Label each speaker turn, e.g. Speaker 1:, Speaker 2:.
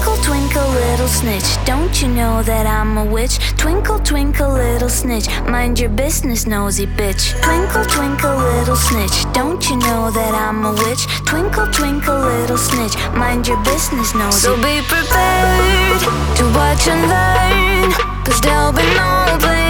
Speaker 1: Twinkle, twinkle, little snitch, don't you know that I'm a witch? Twinkle, twinkle, little snitch, mind your business, nosy bitch. Twinkle, twinkle, little snitch, don't you know that I'm a witch? Twinkle, twinkle, little snitch, mind your business, nosy. So be prepared to watch and learn, 'cause there'll be no place